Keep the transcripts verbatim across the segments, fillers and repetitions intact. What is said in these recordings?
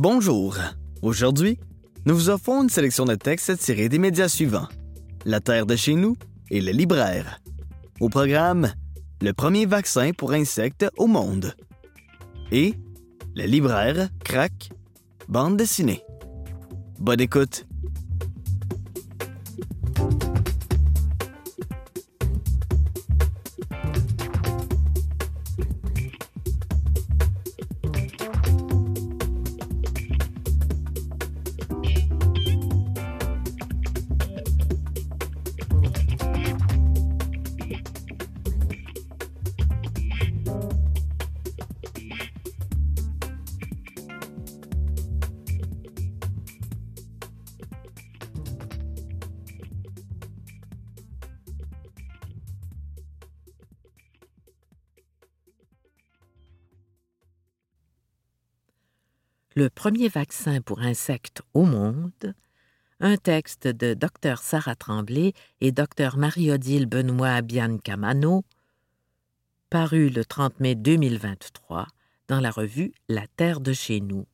Bonjour. Aujourd'hui, nous vous offrons une sélection de textes tirés des médias suivants: La Terre de chez nous et Le Libraire. Au programme, le premier vaccin pour insectes au monde. Et Le Libraire craque bande dessinée. Bonne écoute. Le premier vaccin pour insectes au monde, un texte de Dr Sarah Tremblay et Dr Marie-Odile Benoît Biancamano, paru le trente mai deux mille vingt-trois dans la revue La Terre de chez nous.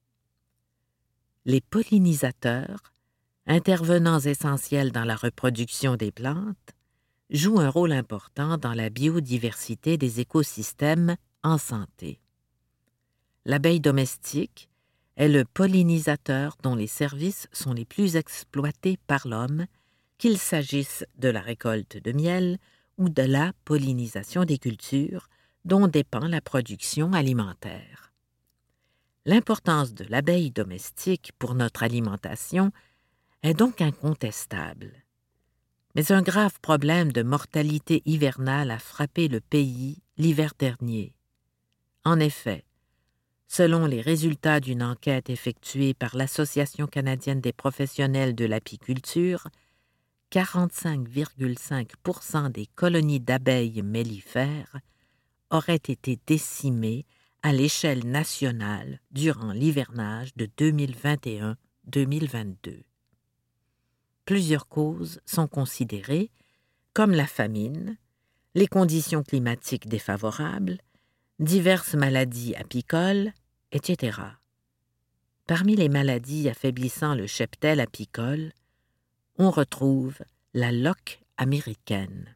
Les pollinisateurs, intervenants essentiels dans la reproduction des plantes, jouent un rôle important dans la biodiversité des écosystèmes en santé. L'abeille domestique est le pollinisateur dont les services sont les plus exploités par l'homme, qu'il s'agisse de la récolte de miel ou de la pollinisation des cultures dont dépend la production alimentaire. L'importance de l'abeille domestique pour notre alimentation est donc incontestable. Mais un grave problème de mortalité hivernale a frappé le pays l'hiver dernier. En effet, selon les résultats d'une enquête effectuée par l'Association canadienne des professionnels de l'apiculture, quarante-cinq virgule cinq pour cent des colonies d'abeilles mellifères auraient été décimées à l'échelle nationale durant l'hivernage de deux mille vingt et un à deux mille vingt-deux. Plusieurs causes sont considérées, comme la famine, les conditions climatiques défavorables, diverses maladies apicoles, et cetera. Parmi les maladies affaiblissant le cheptel apicole, on retrouve la loque américaine.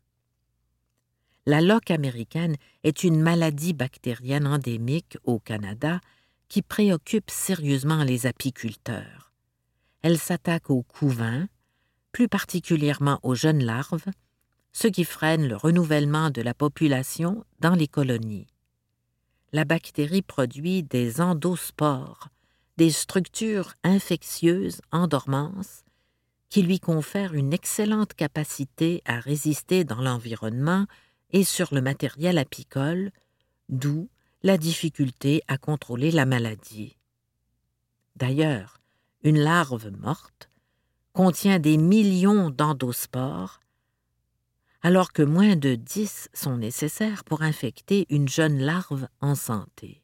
La loque américaine est une maladie bactérienne endémique au Canada qui préoccupe sérieusement les apiculteurs. Elle s'attaque aux couvains, plus particulièrement aux jeunes larves, ce qui freine le renouvellement de la population dans les colonies. La bactérie produit des endospores, des structures infectieuses en dormance qui lui confèrent une excellente capacité à résister dans l'environnement et sur le matériel apicole, d'où la difficulté à contrôler la maladie. D'ailleurs, une larve morte contient des millions d'endospores, alors que moins de dix sont nécessaires pour infecter une jeune larve en santé.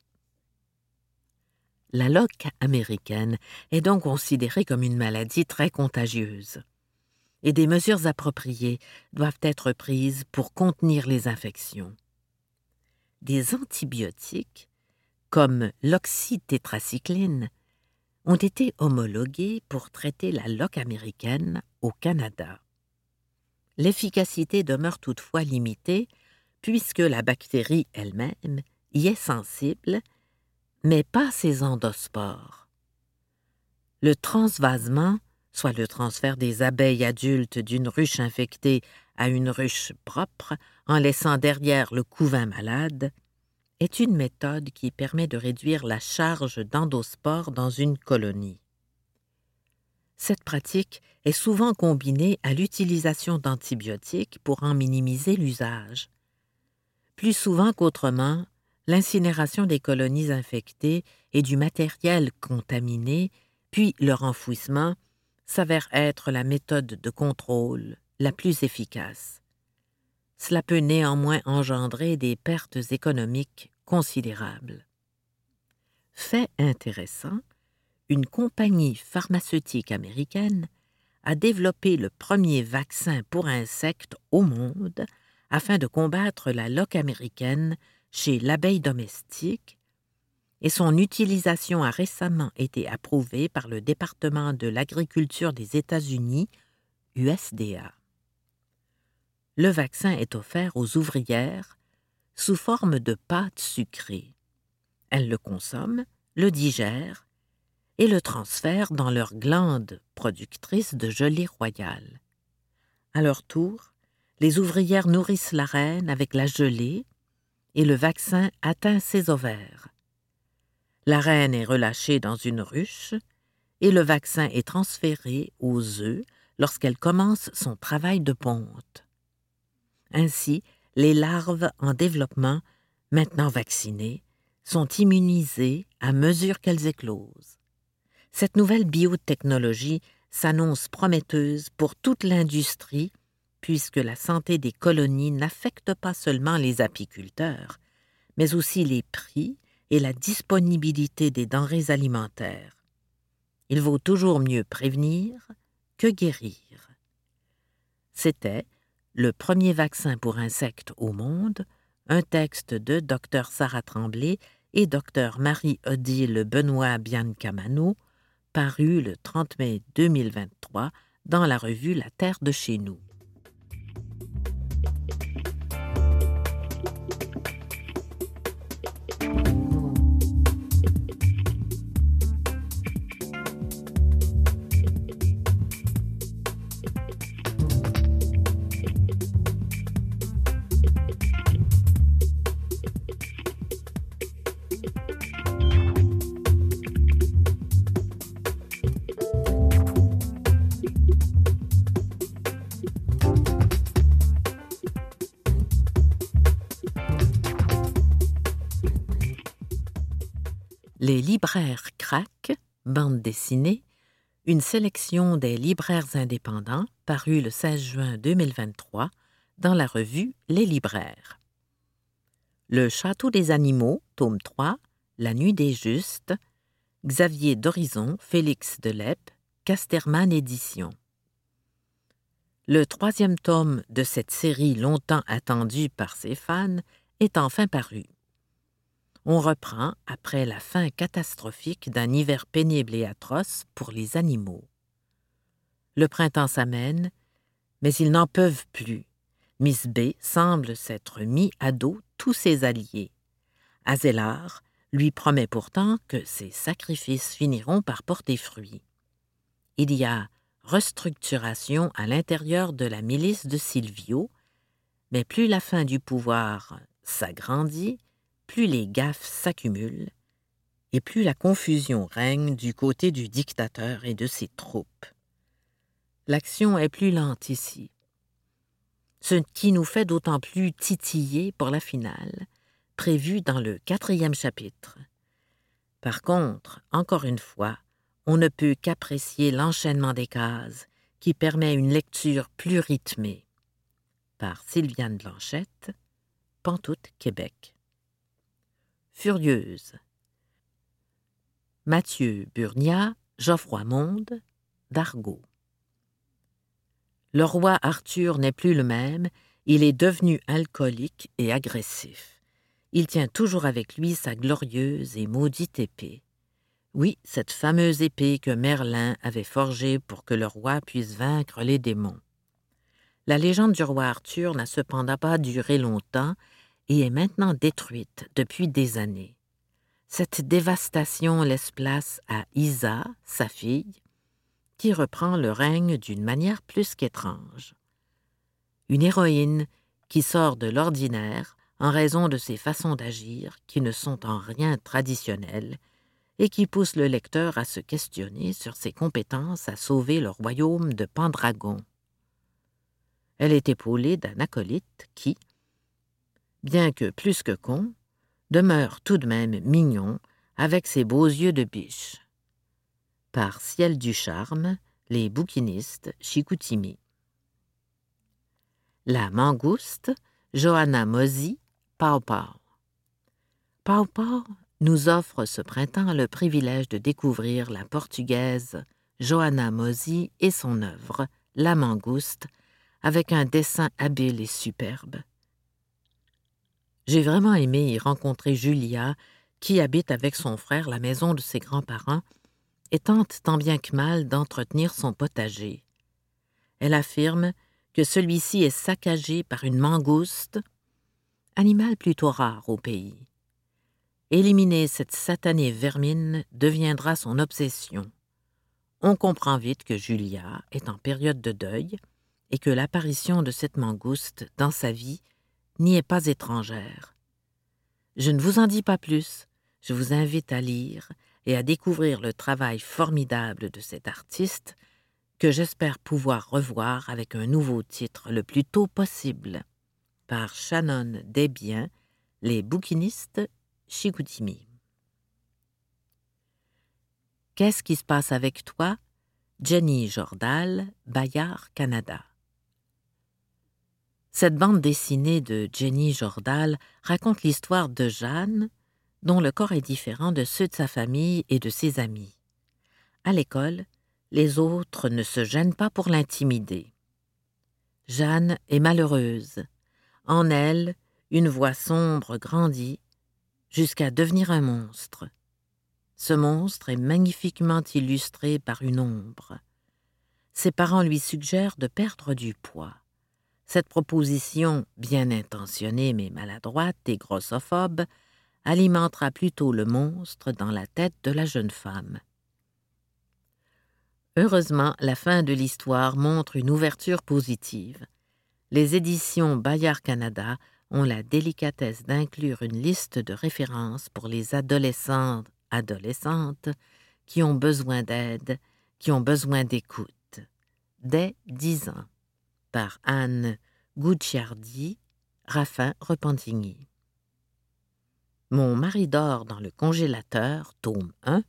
La loque américaine est donc considérée comme une maladie très contagieuse, et des mesures appropriées doivent être prises pour contenir les infections. Des antibiotiques, comme l'oxytétracycline, ont été homologués pour traiter la loque américaine au Canada. L'efficacité demeure toutefois limitée puisque la bactérie elle-même y est sensible, mais pas ses endospores. Le transvasement, soit le transfert des abeilles adultes d'une ruche infectée à une ruche propre en laissant derrière le couvain malade, est une méthode qui permet de réduire la charge d'endospores dans une colonie. Cette pratique est souvent combinée à l'utilisation d'antibiotiques pour en minimiser l'usage. Plus souvent qu'autrement, l'incinération des colonies infectées et du matériel contaminé, puis leur enfouissement, s'avère être la méthode de contrôle la plus efficace. Cela peut néanmoins engendrer des pertes économiques considérables. Fait intéressant, une compagnie pharmaceutique américaine a développé le premier vaccin pour insectes au monde afin de combattre la loque américaine chez l'abeille domestique et son utilisation a récemment été approuvée par le département de l'agriculture des États-Unis, U S D A. Le vaccin est offert aux ouvrières sous forme de pâte sucrée. Elles le consomment, le digèrent et le transfèrent dans leurs glandes productrices de gelée royale. À leur tour, les ouvrières nourrissent la reine avec la gelée et le vaccin atteint ses ovaires. La reine est relâchée dans une ruche et le vaccin est transféré aux œufs lorsqu'elle commence son travail de ponte. Ainsi, les larves en développement, maintenant vaccinées, sont immunisées à mesure qu'elles éclosent. Cette nouvelle biotechnologie s'annonce prometteuse pour toute l'industrie puisque la santé des colonies n'affecte pas seulement les apiculteurs, mais aussi les prix et la disponibilité des denrées alimentaires. Il vaut toujours mieux prévenir que guérir. C'était Le premier vaccin pour insectes au monde, un texte de Dr Sarah Tremblay et Dr Marie-Odile Benoît-Biancamano, paru le trente mai deux mille vingt-trois dans la revue La Terre de chez nous. Les libraires craquent, bande dessinée, une sélection des libraires indépendants parue le seize juin deux mille vingt-trois dans la revue Les Libraires. Le Château des animaux, tome trois, La nuit des justes, Xavier d'Horizon, Félix Delep, Casterman Éditions. Le troisième tome de cette série longtemps attendue par ses fans est enfin paru. On reprend après la fin catastrophique d'un hiver pénible et atroce pour les animaux. Le printemps s'amène, mais ils n'en peuvent plus. Miss B semble s'être mis à dos tous ses alliés. Azélar lui promet pourtant que ses sacrifices finiront par porter fruit. Il y a restructuration à l'intérieur de la milice de Silvio, mais plus la fin du pouvoir s'agrandit, plus les gaffes s'accumulent et plus la confusion règne du côté du dictateur et de ses troupes. L'action est plus lente ici, ce qui nous fait d'autant plus titiller pour la finale, prévue dans le quatrième chapitre. Par contre, encore une fois, on ne peut qu'apprécier l'enchaînement des cases qui permet une lecture plus rythmée. Par Sylviane Blanchette, Pantoute, Québec. Furieuse. Mathieu Burnia, Geoffroy Monde, d'Argot. Le roi Arthur n'est plus le même, il est devenu alcoolique et agressif. Il tient toujours avec lui sa glorieuse et maudite épée. Oui, cette fameuse épée que Merlin avait forgée pour que le roi puisse vaincre les démons. La légende du roi Arthur n'a cependant pas duré longtemps et est maintenant détruite depuis des années. Cette dévastation laisse place à Isa, sa fille, qui reprend le règne d'une manière plus qu'étrange. Une héroïne qui sort de l'ordinaire en raison de ses façons d'agir qui ne sont en rien traditionnelles et qui pousse le lecteur à se questionner sur ses compétences à sauver le royaume de Pendragon. Elle est épaulée d'un acolyte qui, bien que plus que con, demeure tout de même mignon avec ses beaux yeux de biche. Par Ciel du Charme, les bouquinistes Chicoutimi. La Mangouste, Johanna Mozzi, Pau Pau. Pau Pau nous offre ce printemps le privilège de découvrir la portugaise Johanna Mozzi et son œuvre, La Mangouste, avec un dessin habile et superbe. J'ai vraiment aimé y rencontrer Julia, qui habite avec son frère la maison de ses grands-parents et tente tant bien que mal d'entretenir son potager. Elle affirme que celui-ci est saccagé par une mangouste, animal plutôt rare au pays. Éliminer cette satanée vermine deviendra son obsession. On comprend vite que Julia est en période de deuil et que l'apparition de cette mangouste dans sa vie n'y est pas étrangère. Je ne vous en dis pas plus, je vous invite à lire et à découvrir le travail formidable de cet artiste que j'espère pouvoir revoir avec un nouveau titre le plus tôt possible, par Shannon Desbiens, Les bouquinistes, Chicoutimi. Qu'est-ce qui se passe avec toi? Jenny Jordal, Bayard Canada. Cette bande dessinée de Jenny Jordal raconte l'histoire de Jeanne, dont le corps est différent de ceux de sa famille et de ses amis. À l'école, les autres ne se gênent pas pour l'intimider. Jeanne est malheureuse. En elle, une voix sombre grandit jusqu'à devenir un monstre. Ce monstre est magnifiquement illustré par une ombre. Ses parents lui suggèrent de perdre du poids. Cette proposition, bien intentionnée mais maladroite et grossophobe, alimentera plutôt le monstre dans la tête de la jeune femme. Heureusement, la fin de l'histoire montre une ouverture positive. Les éditions Bayard Canada ont la délicatesse d'inclure une liste de références pour les adolescents, adolescentes qui ont besoin d'aide, qui ont besoin d'écoute. Dès dix ans, par Anne Gucciardi, Raffin Repentigny. Mon mari dort dans le congélateur, tome un.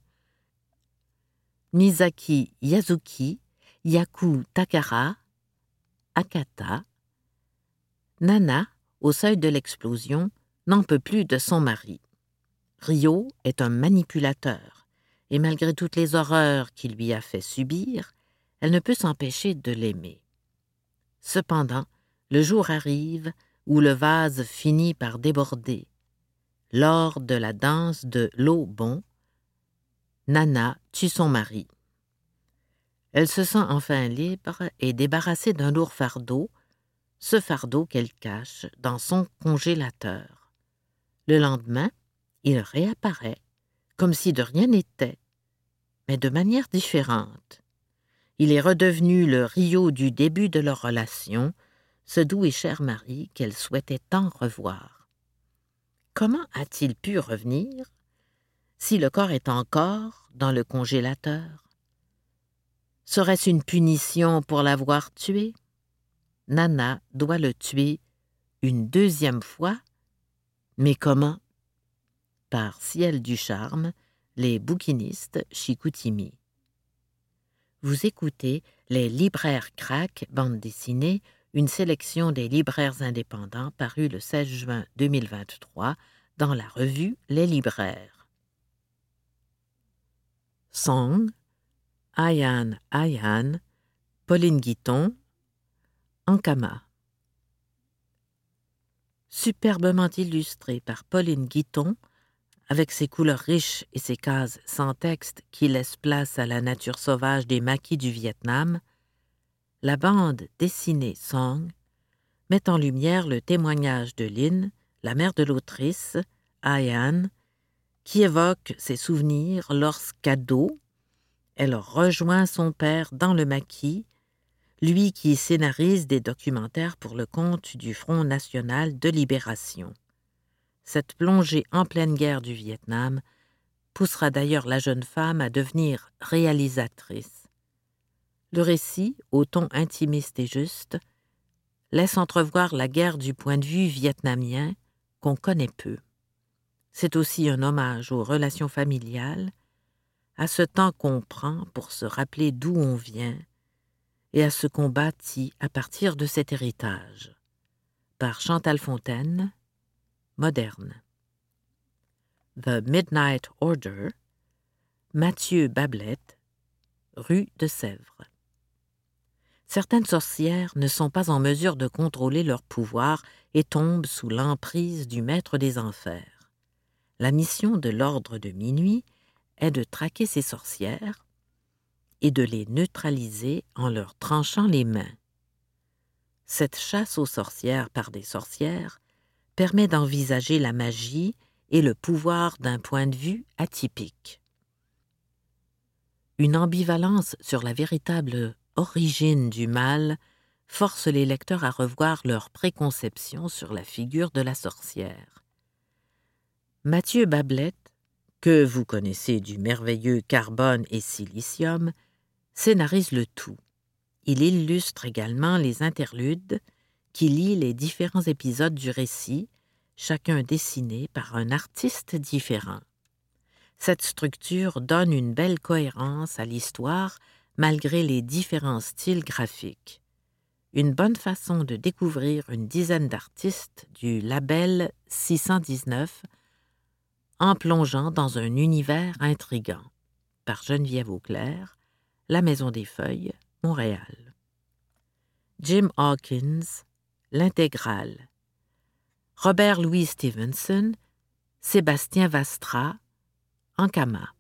Misaki Yasuki, Yaku Takara, Akata. Nana, au seuil de l'explosion, n'en peut plus de son mari. Rio est un manipulateur, et malgré toutes les horreurs qu'il lui a fait subir, elle ne peut s'empêcher de l'aimer. Cependant, le jour arrive où le vase finit par déborder. Lors de la danse de l'eau-bon, Nana tue son mari. Elle se sent enfin libre et débarrassée d'un lourd fardeau, ce fardeau qu'elle cache dans son congélateur. Le lendemain, il réapparaît, comme si de rien n'était, mais de manière différente. Il est redevenu le Rio du début de leur relation, ce doux et cher mari qu'elle souhaitait tant revoir. Comment a-t-il pu revenir si le corps est encore dans le congélateur? Serait-ce une punition pour l'avoir tué? Nana doit le tuer une deuxième fois, mais comment? Par Ciel du Charme, Les bouquinistes, Chicoutimi. Vous écoutez Les libraires crack, bande dessinée, une sélection des libraires indépendants parue le seize juin deux mille vingt-trois dans la revue Les libraires. Song, Ayan Ayan, Pauline Guiton, Ankama. Superbement illustré par Pauline Guiton, avec ses couleurs riches et ses cases sans texte qui laissent place à la nature sauvage des maquis du Vietnam, la bande dessinée Song met en lumière le témoignage de Lynn, la mère de l'autrice, Ayan, qui évoque ses souvenirs lorsqu'ado, elle rejoint son père dans le maquis, lui qui scénarise des documentaires pour le compte du Front national de libération. Cette plongée en pleine guerre du Vietnam poussera d'ailleurs la jeune femme à devenir réalisatrice. Le récit, au ton intimiste et juste, laisse entrevoir la guerre du point de vue vietnamien qu'on connaît peu. C'est aussi un hommage aux relations familiales, à ce temps qu'on prend pour se rappeler d'où on vient et à ce qu'on bâtit à partir de cet héritage. Par Chantal Fontaine, Moderne. The Midnight Order, Mathieu Bablette, rue de Sèvres. Certaines sorcières ne sont pas en mesure de contrôler leur pouvoir et tombent sous l'emprise du maître des enfers. La mission de l'ordre de minuit est de traquer ces sorcières et de les neutraliser en leur tranchant les mains. Cette chasse aux sorcières par des sorcières permet d'envisager la magie et le pouvoir d'un point de vue atypique. Une ambivalence sur la véritable origine du mal force les lecteurs à revoir leurs préconceptions sur la figure de la sorcière. Mathieu Bablette, que vous connaissez du merveilleux Carbone et Silicium, scénarise le tout. Il illustre également les interludes qui lient les différents épisodes du récit, chacun dessiné par un artiste différent. Cette structure donne une belle cohérence à l'histoire malgré les différents styles graphiques. Une bonne façon de découvrir une dizaine d'artistes du label six cent dix-neuf en plongeant dans un univers intrigant. Par Geneviève Auclair, La Maison des Feuilles, Montréal. Jim Hawkins, L'intégrale. Robert Louis Stevenson, Sébastien Vastra, Ankama.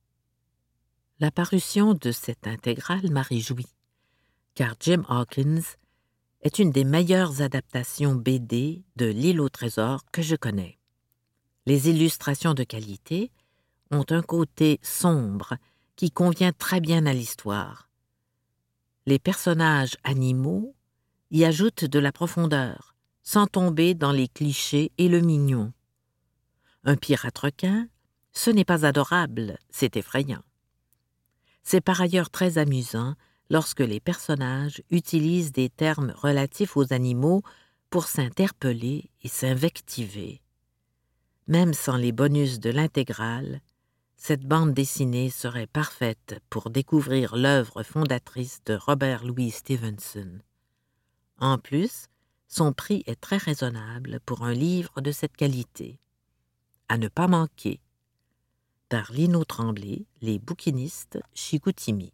La parution de cette intégrale m'a réjoui, car Jim Hawkins est une des meilleures adaptations B D de L'île au trésor que je connais. Les illustrations de qualité ont un côté sombre qui convient très bien à l'histoire. Les personnages animaux y ajoutent de la profondeur, sans tomber dans les clichés et le mignon. Un pirate requin, ce n'est pas adorable, c'est effrayant. C'est par ailleurs très amusant lorsque les personnages utilisent des termes relatifs aux animaux pour s'interpeller et s'invectiver. Même sans les bonus de l'intégrale, cette bande dessinée serait parfaite pour découvrir l'œuvre fondatrice de Robert Louis Stevenson. En plus, son prix est très raisonnable pour un livre de cette qualité. À ne pas manquer. Par Lino Tremblay, Les bouquinistes, Chicoutimi.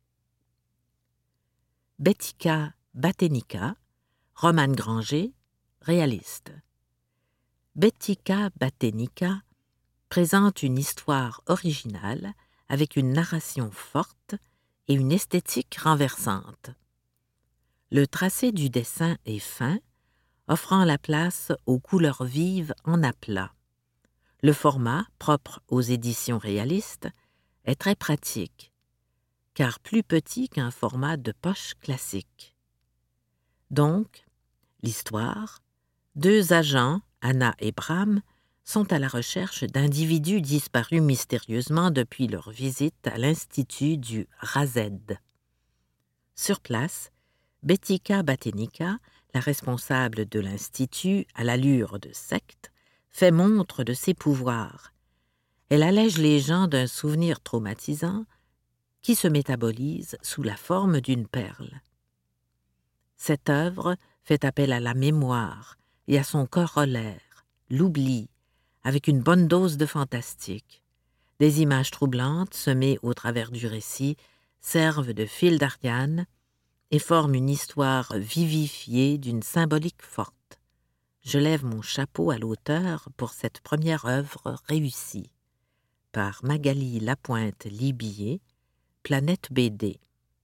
Betica Batenica, Romane Granger, réaliste. Betica Batenica présente une histoire originale avec une narration forte et une esthétique renversante. Le tracé du dessin est fin, offrant la place aux couleurs vives en aplat. Le format, propre aux éditions réalistes, est très pratique, car plus petit qu'un format de poche classique. Donc, l'histoire, deux agents, Anna et Bram, sont à la recherche d'individus disparus mystérieusement depuis leur visite à l'Institut du Razed. Sur place, Betica Batenica, la responsable de l'Institut à l'allure de secte, fait montre de ses pouvoirs. Elle allège les gens d'un souvenir traumatisant qui se métabolise sous la forme d'une perle. Cette œuvre fait appel à la mémoire et à son corollaire, l'oubli, avec une bonne dose de fantastique. Des images troublantes semées au travers du récit servent de fil d'Ariane et forment une histoire vivifiée d'une symbolique forte. Je lève mon chapeau à l'auteur pour cette première œuvre réussie. Par Magali Lapointe-Libier, Planète B D.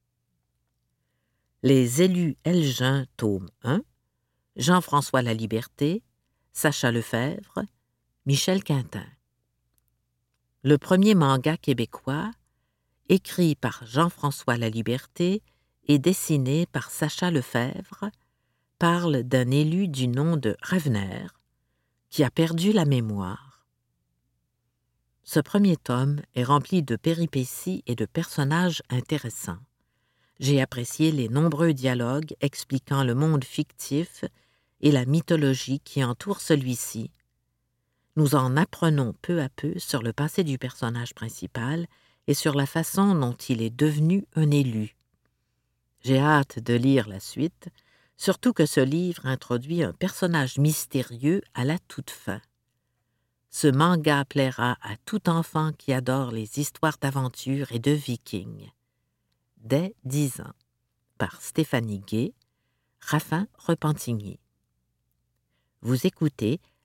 Les élus Elgin, tome un, Jean-François Laliberté, Sacha Lefebvre, Michel Quintin. Le premier manga québécois, écrit par Jean-François Laliberté et dessiné par Sacha Lefebvre, parle d'un élu du nom de Ravener qui a perdu la mémoire. Ce premier tome est rempli de péripéties et de personnages intéressants. J'ai apprécié les nombreux dialogues expliquant le monde fictif et la mythologie qui entoure celui-ci. Nous en apprenons peu à peu sur le passé du personnage principal et sur la façon dont il est devenu un élu. J'ai hâte de lire la suite, surtout que ce livre introduit un personnage mystérieux à la toute fin. Ce manga plaira à tout enfant qui adore les histoires d'aventure et de vikings. Dès dix ans, par Stéphanie Gay, Raffin Repentigny. Vous écoutez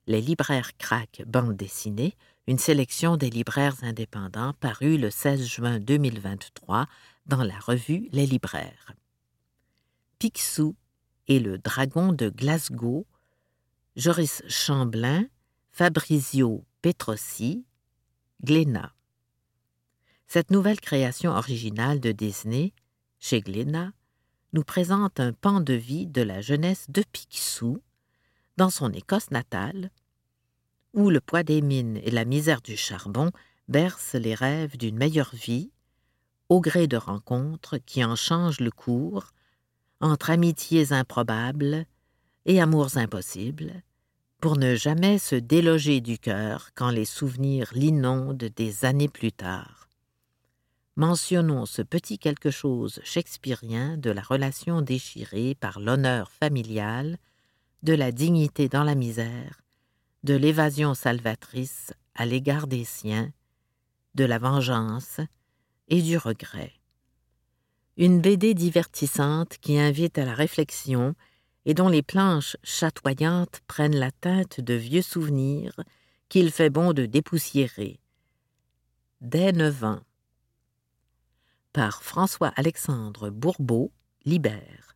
Les libraires craquent bande dessinée, une sélection des libraires indépendants parue le seize juin deux mille vingt-trois dans la revue Les Libraires. Picsou et le dragon de Glasgow, Joris Chamblin, Fabrizio Petrossi, Glénat. Cette nouvelle création originale de Disney, chez Glénat, nous présente un pan de vie de la jeunesse de Picsou, dans son Écosse natale, où le poids des mines et la misère du charbon bercent les rêves d'une meilleure vie, au gré de rencontres qui en changent le cours, entre amitiés improbables et amours impossibles, pour ne jamais se déloger du cœur quand les souvenirs l'inondent des années plus tard. Mentionnons ce petit quelque chose shakespearien de la relation déchirée par l'honneur familial, de la dignité dans la misère, de l'évasion salvatrice à l'égard des siens, de la vengeance et du regret. Une B D divertissante qui invite à la réflexion et dont les planches chatoyantes prennent la teinte de vieux souvenirs qu'il fait bon de dépoussiérer. Dès neuf ans. Par François-Alexandre Bourbeau, Libère.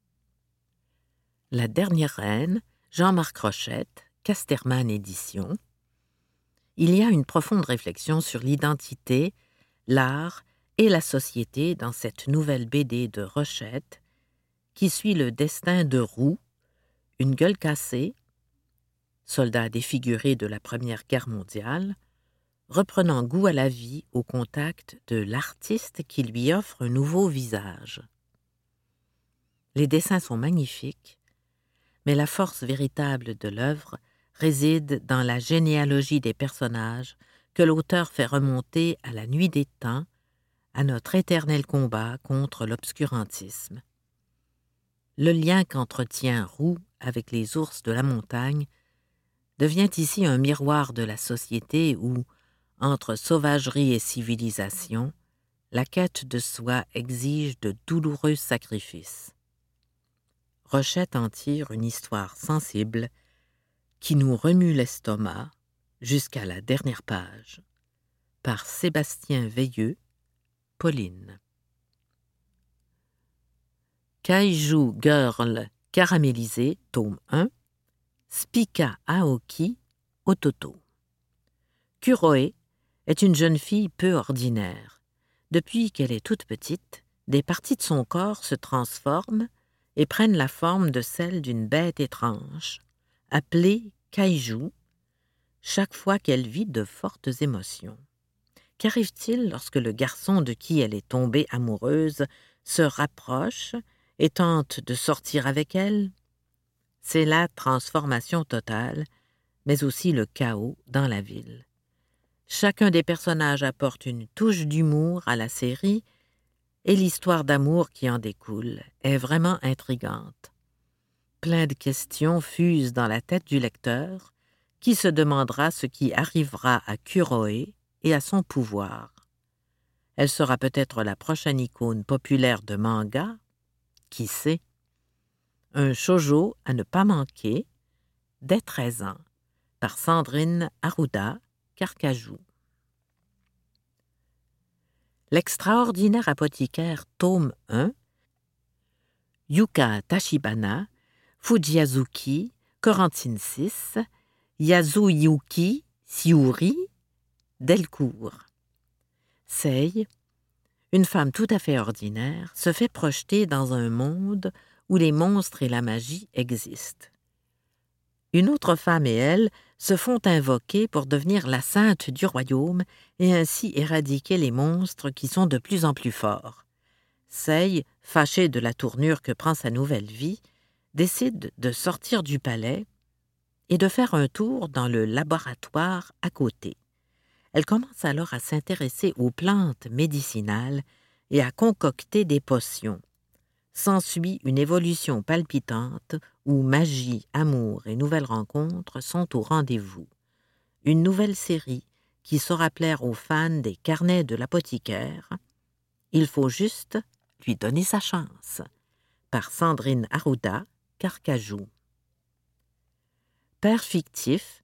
La dernière reine, Jean-Marc Rochette, Casterman Éditions. Il y a une profonde réflexion sur l'identité, l'art et la société dans cette nouvelle B D de Rochette qui suit le destin de Roux, une gueule cassée, soldat défiguré de la Première Guerre mondiale, reprenant goût à la vie au contact de l'artiste qui lui offre un nouveau visage. Les dessins sont magnifiques, mais la force véritable de l'œuvre réside dans la généalogie des personnages que l'auteur fait remonter à la nuit des temps, à notre éternel combat contre l'obscurantisme. Le lien qu'entretient Roux avec les ours de la montagne devient ici un miroir de la société où, entre sauvagerie et civilisation, la quête de soi exige de douloureux sacrifices. Rochette en tire une histoire sensible qui nous remue l'estomac jusqu'à la dernière page. Par Sébastien Veilleux, Pauline. Kaiju Girl caramélisé, tome un, Spica Aoki, Ototo. Kuroe est une jeune fille peu ordinaire. Depuis qu'elle est toute petite, des parties de son corps se transforment et prennent la forme de celle d'une bête étrange, appelée Kaiju, chaque fois qu'elle vit de fortes émotions. Qu'arrive-t-il lorsque le garçon de qui elle est tombée amoureuse se rapproche et tente de sortir avec elle? C'est la transformation totale, mais aussi le chaos dans la ville. Chacun des personnages apporte une touche d'humour à la série et l'histoire d'amour qui en découle est vraiment intrigante. Plein de questions fusent dans la tête du lecteur qui se demandera ce qui arrivera à Kuroe et à son pouvoir. Elle sera peut-être la prochaine icône populaire de manga, qui sait? Un shoujo à ne pas manquer, dès treize ans, par Sandrine Arruda, Carcajou. L'extraordinaire apothicaire, tome un, Yuka Tachibana, Fujiazuki, Corentine six, Yasuyuki Siuri, Delcourt. Sei, une femme tout à fait ordinaire, se fait projeter dans un monde où les monstres et la magie existent. Une autre femme et elle se font invoquer pour devenir la sainte du royaume et ainsi éradiquer les monstres qui sont de plus en plus forts. Sei, fâchée de la tournure que prend sa nouvelle vie, décide de sortir du palais et de faire un tour dans le laboratoire à côté. Elle commence alors à s'intéresser aux plantes médicinales et à concocter des potions. S'ensuit une évolution palpitante où magie, amour et nouvelles rencontres sont au rendez-vous. Une nouvelle série qui saura plaire aux fans des carnets de l'apothicaire. Il faut juste lui donner sa chance. Par Sandrine Arruda, Carcajou. Père fictif,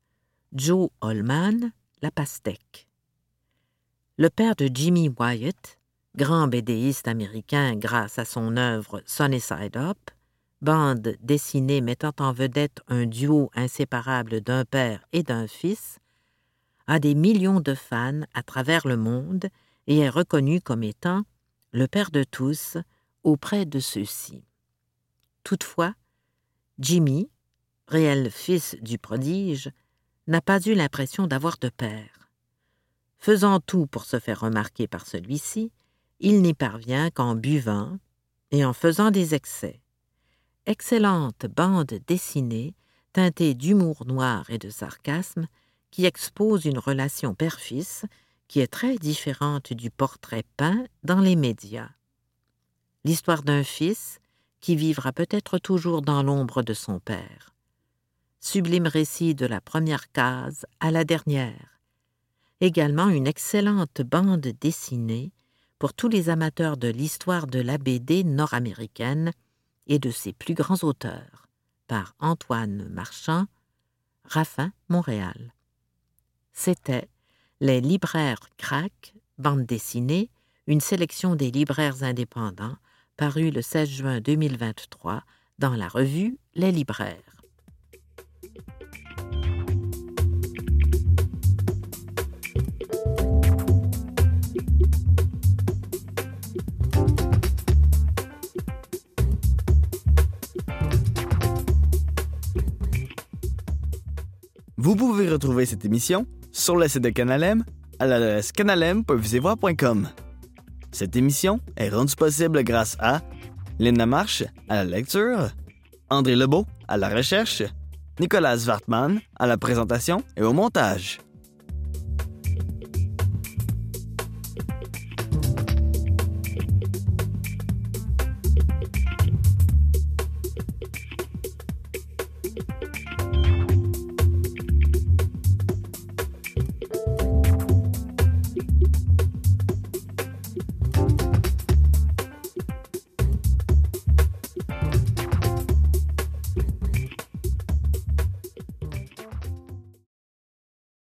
Joe Holman, La pastèque. Le père de Jimmy Wyatt, grand bédéiste américain grâce à son œuvre Sunny Side Up, bande dessinée mettant en vedette un duo inséparable d'un père et d'un fils, a des millions de fans à travers le monde et est reconnu comme étant le père de tous auprès de ceux-ci. Toutefois, Jimmy, réel fils du prodige, n'a pas eu l'impression d'avoir de père. Faisant tout pour se faire remarquer par celui-ci, il n'y parvient qu'en buvant et en faisant des excès. Excellente bande dessinée, teintée d'humour noir et de sarcasme, qui expose une relation père-fils qui est très différente du portrait peint dans les médias. L'histoire d'un fils qui vivra peut-être toujours dans l'ombre de son père. Sublime récit de la première case à la dernière. Également une excellente bande dessinée pour tous les amateurs de l'histoire de la B D nord-américaine et de ses plus grands auteurs, par Antoine Marchand, Raffin, Montréal. C'était Les libraires craquent, bande dessinée, une sélection des libraires indépendants, paru le seize juin deux mille vingt-trois dans la revue Les libraires. Vous pouvez retrouver cette émission sur le site de Canal M à l'adresse canalem point visevoir point com. Cette émission est rendue possible grâce à Linda Marche à la lecture, André Lebeau à la recherche, Nicolas Wartman à la présentation et au montage.